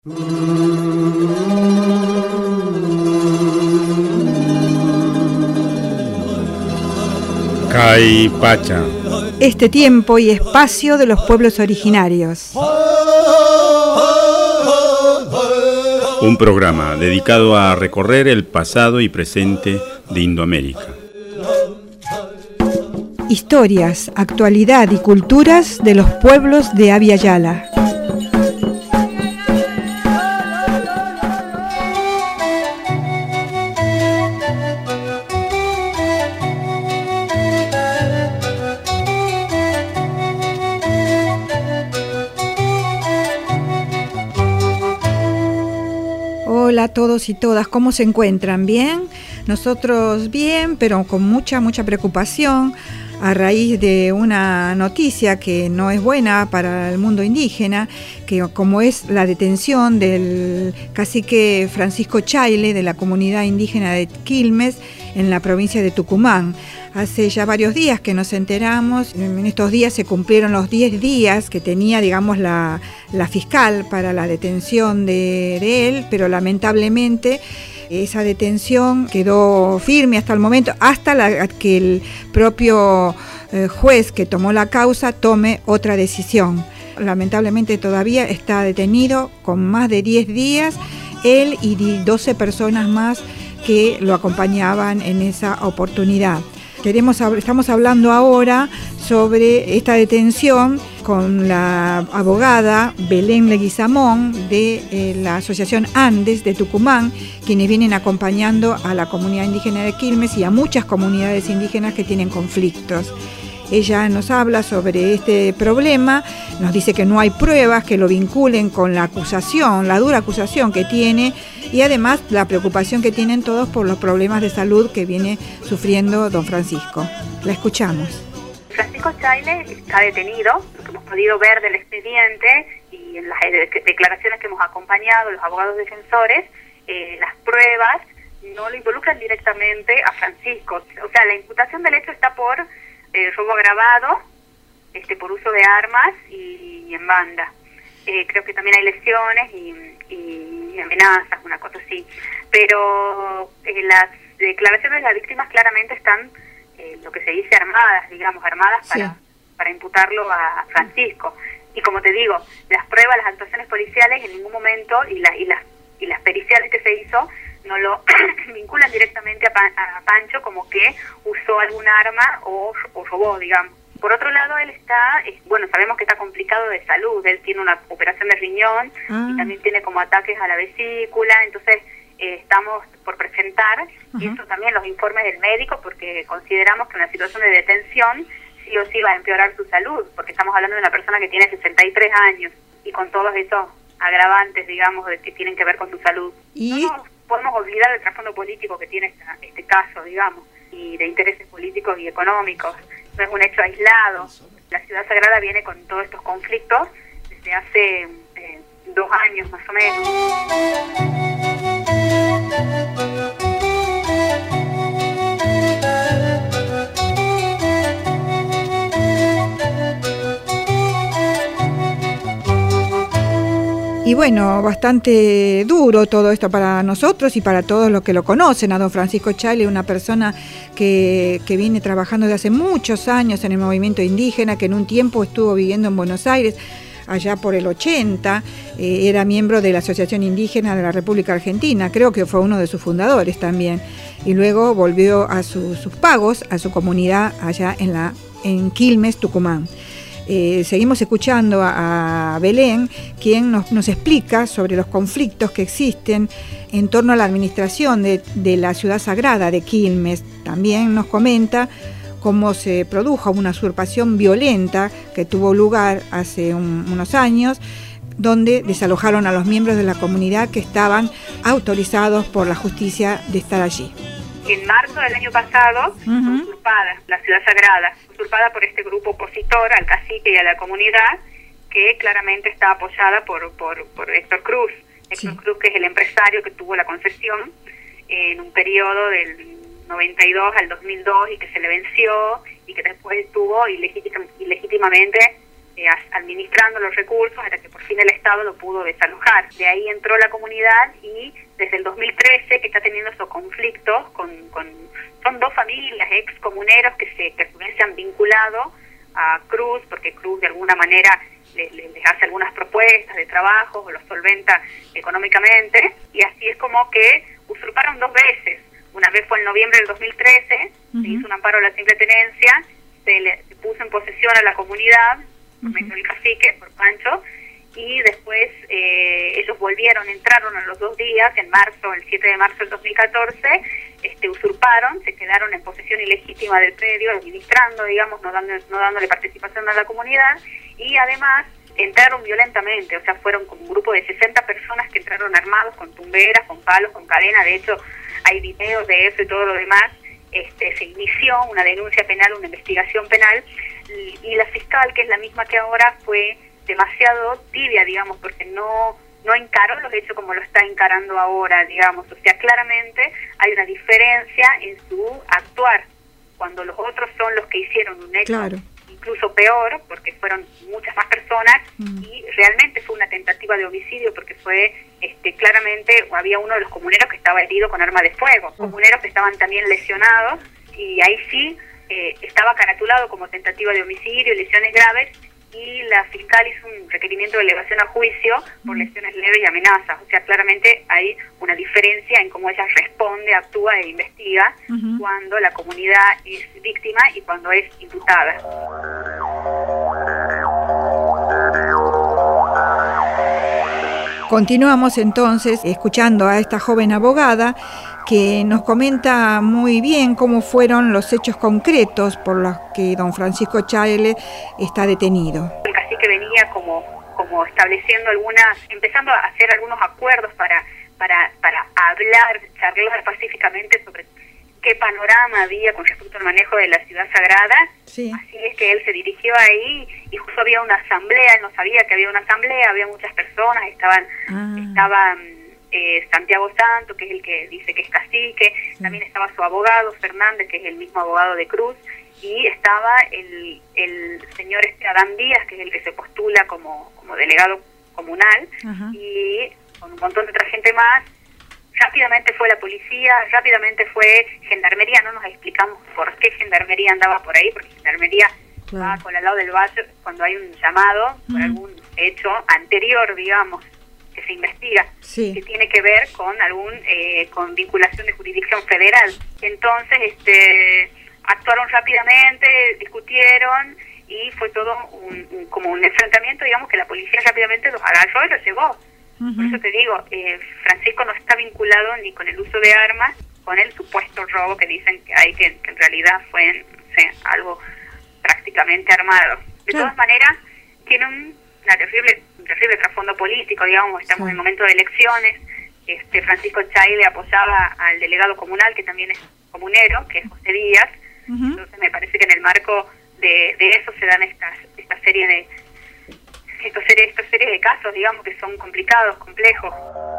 Caipacha. Este tiempo y espacio de los pueblos originarios. Un programa dedicado a recorrer el pasado y presente de Indoamérica. Historias, actualidad y culturas de los pueblos de Abya Yala. Hola a todos y todas, ¿cómo se encuentran? ¿Bien? Nosotros bien, pero con mucha preocupación a raíz de una noticia que no es buena para el mundo indígena, que como es la detención del cacique Francisco Chaile de la comunidad indígena de Quilmes en la provincia de Tucumán. Hace ya varios días que nos enteramos, en estos días se cumplieron los 10 días que tenía, digamos, la fiscal para la detención de él, pero lamentablemente esa detención quedó firme hasta el momento, hasta que el propio juez que tomó la causa tome otra decisión. Lamentablemente todavía está detenido con más de 10 días, él y 12 personas más que lo acompañaban en esa oportunidad. Estamos hablando ahora sobre esta detención con la abogada Belén Leguizamón de la Asociación Andes de Tucumán, quienes vienen acompañando a la comunidad indígena de Quilmes y a muchas comunidades indígenas que tienen conflictos. Ella nos habla sobre este problema, nos dice que no hay pruebas que lo vinculen con la acusación, la dura acusación que tiene, y además la preocupación que tienen todos por los problemas de salud que viene sufriendo don Francisco. La escuchamos. Francisco Chaile está detenido, lo que hemos podido ver del expediente y en las declaraciones que hemos acompañado, los abogados defensores, las pruebas no lo involucran directamente a Francisco. O sea, la imputación del hecho está por robo agravado, por uso de armas y en banda. Creo que también hay lesiones y amenazas, una cosa así. Pero las declaraciones de las víctimas claramente están, lo que se dice, armadas para imputarlo a Francisco. Y como te digo, las pruebas, las actuaciones policiales en ningún momento y las periciales que se hizo no lo vinculan directamente a Pancho como que usó algún arma o robó, digamos. Por otro lado, él sabemos que está complicado de salud, él tiene una operación de riñón y también tiene como ataques a la vesícula, entonces estamos por presentar, y eso también los informes del médico, porque consideramos que una situación de detención sí o sí va a empeorar su salud, porque estamos hablando de una persona que tiene 63 años y con todos esos agravantes, digamos, que tienen que ver con su salud. ¿Y? No nos podemos olvidar del trasfondo político que tiene este caso, digamos, y de intereses políticos y económicos. No es un hecho aislado. La Ciudad Sagrada viene con todos estos conflictos desde hace 2 años más o menos. Y bueno, bastante duro todo esto para nosotros y para todos los que lo conocen. A don Francisco Chaile, una persona que viene trabajando desde hace muchos años en el movimiento indígena, que en un tiempo estuvo viviendo en Buenos Aires, allá por el 80, era miembro de la Asociación Indígena de la República Argentina, creo que fue uno de sus fundadores también, y luego volvió a sus pagos, a su comunidad allá en Quilmes, Tucumán. Seguimos escuchando a Belén, quien nos explica sobre los conflictos que existen en torno a la administración de la Ciudad Sagrada de Quilmes. También nos comenta cómo se produjo una usurpación violenta que tuvo lugar hace unos años, donde desalojaron a los miembros de la comunidad que estaban autorizados por la justicia de estar allí. En marzo del año pasado fue usurpada la Ciudad Sagrada, usurpada por este grupo opositor al cacique y a la comunidad, que claramente está apoyada por Héctor Cruz. Héctor Cruz, que es el empresario que tuvo la concesión en un periodo del 92 al 2002 y que se le venció y que después estuvo ilegítimamente administrando los recursos hasta que por fin el Estado lo pudo desalojar. De ahí entró la comunidad y desde el 2013 que está teniendo esos conflictos son dos familias excomuneros que se han vinculado a Cruz, porque Cruz de alguna manera les hace algunas propuestas de trabajo o los solventa económicamente, y así es como que usurparon 2 veces. Una vez fue en noviembre del 2013, se hizo un amparo a la simple tenencia, se puso en posesión a la comunidad por medio del cacique, por Pancho, y después ellos entraron a los 2 días, en marzo, el 7 de marzo del 2014, usurparon, se quedaron en posesión ilegítima del predio, administrando, digamos, no dándole participación a la comunidad, y además entraron violentamente, o sea, fueron como un grupo de 60 personas que entraron armados con tumberas, con palos, con cadena. De hecho, hay videos de eso y todo lo demás. Se inició una denuncia penal, una investigación penal, y la fiscal, que es la misma que ahora, fue demasiado tibia, digamos, porque no encaró los hechos como lo está encarando ahora, digamos. O sea, claramente hay una diferencia en su actuar, cuando los otros son los que hicieron un hecho incluso peor, porque fueron muchas más personas, y realmente fue una tentativa de homicidio, porque fue claramente, había uno de los comuneros que estaba herido con arma de fuego, comuneros que estaban también lesionados, y ahí sí estaba caratulado como tentativa de homicidio, lesiones graves, y la fiscal hizo un requerimiento de elevación a juicio por lesiones leves y amenazas. O sea, claramente hay una diferencia en cómo ella responde, actúa e investiga cuando la comunidad es víctima y cuando es imputada. Continuamos entonces escuchando a esta joven abogada que nos comenta muy bien cómo fueron los hechos concretos por los que don Francisco Chaile está detenido. El cacique venía como empezando a hacer algunos acuerdos para charlar pacíficamente sobre qué panorama había con respecto al manejo de la ciudad sagrada. Sí. Así es que él se dirigió ahí y justo había una asamblea, él no sabía que había una asamblea, había muchas personas, estaba Santiago Santo, que es el que dice que es cacique, también estaba su abogado Fernández, que es el mismo abogado de Cruz, y estaba el señor Adán Díaz, que es el que se postula como delegado comunal, y con un montón de otra gente más. Rápidamente fue la policía, rápidamente fue Gendarmería, no nos explicamos por qué Gendarmería andaba por ahí, porque Gendarmería va con al lado del valle cuando hay un llamado por algún hecho anterior, digamos, que se investiga, que tiene que ver con con vinculación de jurisdicción federal. Entonces actuaron rápidamente, discutieron, y fue todo como un enfrentamiento, digamos, que la policía rápidamente los agarró y los llevó. Por eso te digo, Francisco no está vinculado ni con el uso de armas, con el supuesto robo que dicen que hay, que en realidad fue algo prácticamente armado. De todas maneras, tiene un terrible trasfondo político, digamos. Estamos en el momento de elecciones. Francisco Chaile apoyaba al delegado comunal, que también es comunero, que es José Díaz. Entonces me parece que en el marco de eso se dan esta serie de casos, digamos, que son complicados, complejos.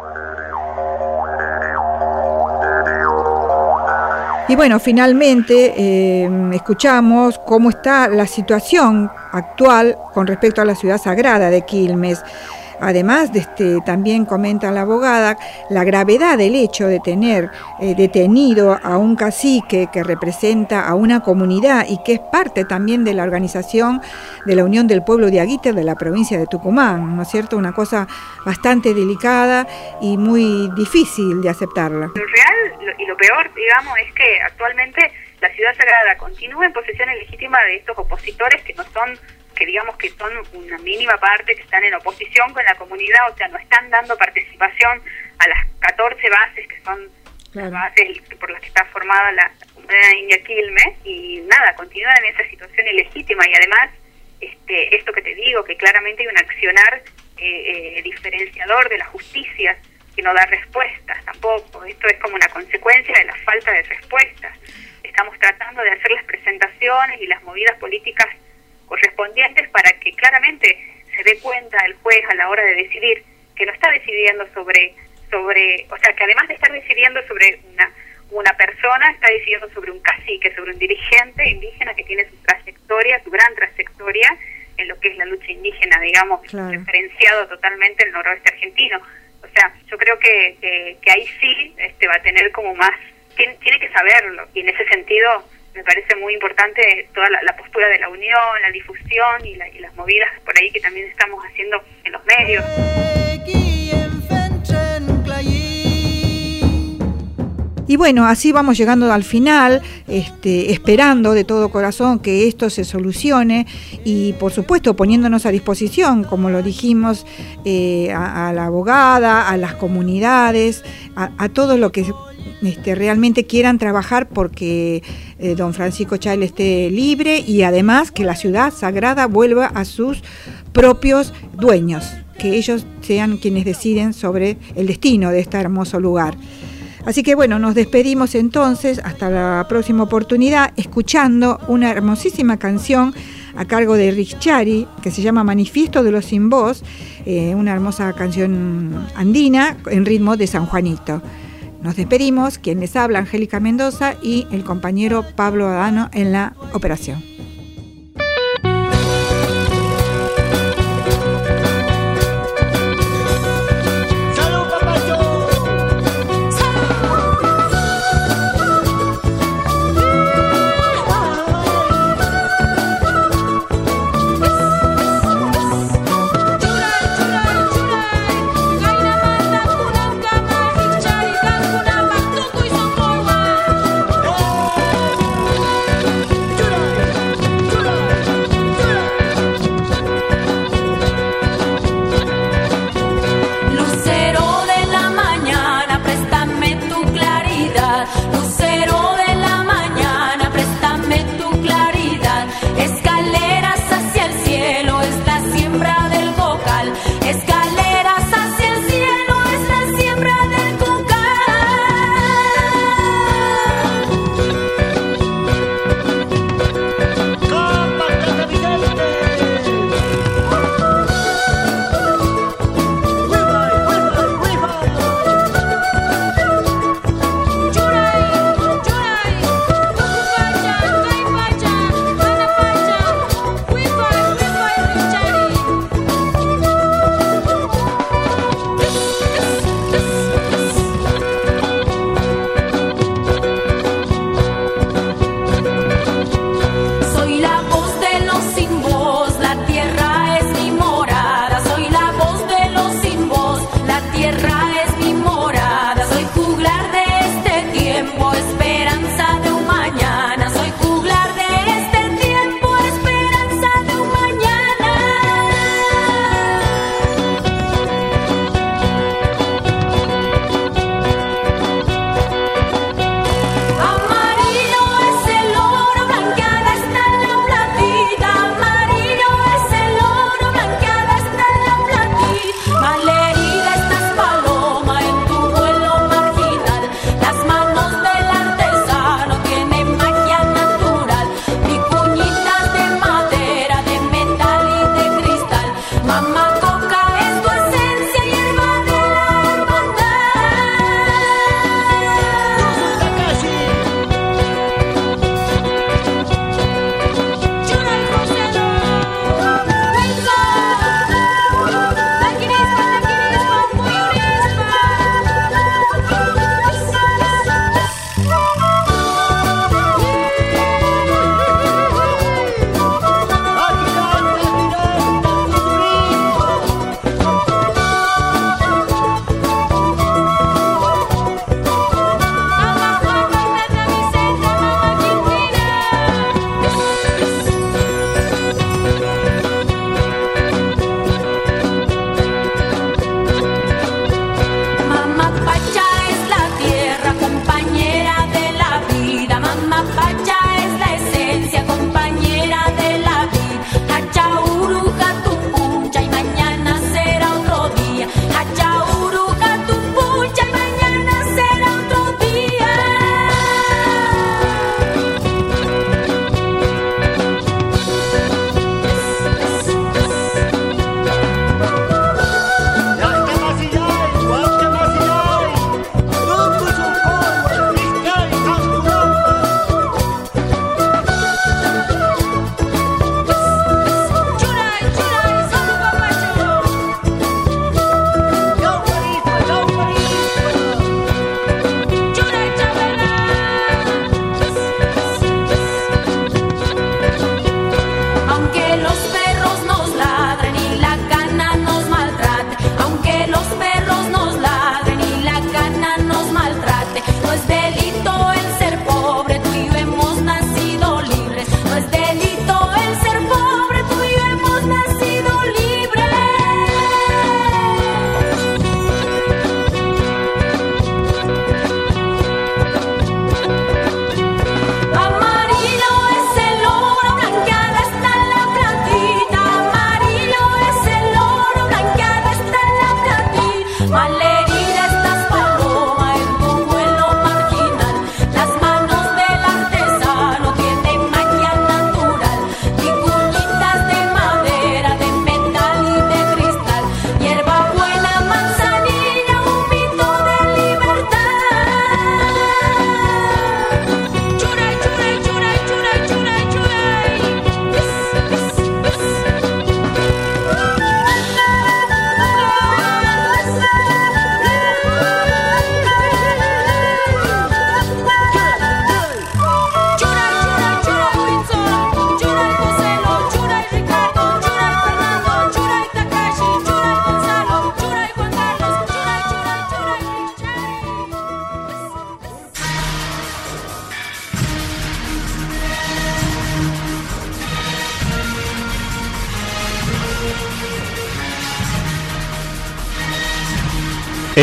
Y bueno, finalmente escuchamos cómo está la situación actual con respecto a la ciudad sagrada de Quilmes. Además, también comenta la abogada la gravedad del hecho de tener detenido a un cacique que representa a una comunidad y que es parte también de la organización de la Unión del Pueblo de Aguite de la provincia de Tucumán, ¿no es cierto? Una cosa bastante delicada y muy difícil de aceptarla. Lo real y lo peor, digamos, es que actualmente la ciudad sagrada continúa en posesión ilegítima de estos opositores que digamos que son una mínima parte, que están en oposición con la comunidad, o sea, no están dando participación a las 14 bases que son las bases por las que está formada la comunidad india Quilmes, y nada, continúan en esa situación ilegítima. Y además, esto que te digo, que claramente hay un accionar diferenciador de la justicia que no da respuestas tampoco. Esto es como una consecuencia de la falta de respuestas. Estamos tratando de hacer las presentaciones y las movidas políticas correspondientes para que claramente se dé cuenta el juez a la hora de decidir que no está decidiendo sobre, o sea, que además de estar decidiendo sobre una persona, está decidiendo sobre un cacique, sobre un dirigente indígena que tiene su trayectoria, su gran trayectoria, en lo que es la lucha indígena, digamos, referenciado totalmente el noroeste argentino. O sea, yo creo que ahí sí va a tener como más, tiene que saberlo, y en ese sentido me parece muy importante toda la postura de la unión, la difusión y las movidas por ahí que también estamos haciendo en los medios. Y bueno, así vamos llegando al final, esperando de todo corazón que esto se solucione y por supuesto poniéndonos a disposición, como lo dijimos, a la abogada, a las comunidades, a todos los que realmente quieran trabajar porque don Francisco Chaile esté libre y además que la ciudad sagrada vuelva a sus propios dueños, que ellos sean quienes deciden sobre el destino de este hermoso lugar. Así que bueno, nos despedimos entonces, hasta la próxima oportunidad, escuchando una hermosísima canción a cargo de Rick Chari, que se llama Manifiesto de los Sin Voz, una hermosa canción andina en ritmo de San Juanito. Nos despedimos, quien les habla, Angélica Mendoza, y el compañero Pablo Adano en la operación.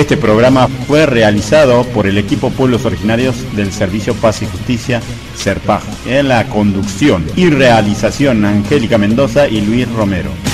Este programa fue realizado por el equipo Pueblos Originarios del Servicio Paz y Justicia, SERPAJ, en la conducción y realización Angélica Mendoza y Luis Romero.